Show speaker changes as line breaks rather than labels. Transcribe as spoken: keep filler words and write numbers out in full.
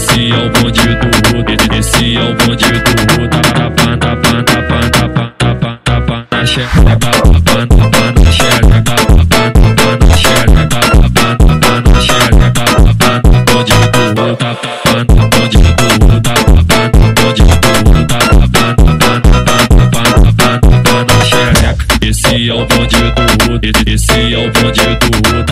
esse é o bonde do, esse é o bonde do, tapa, tapa, tapa, tapa, tapa, tapa, na xereca, tapa, tapa, na xereca, tapa, tapa, na xereca, tapa, tapa, na xereca, tapa, bonde do, tapa, bonde do, tapa, bonde do, tapa, tapa, tapa, tapa, na xereca. Esse é o bonde do, esse é o bonde do.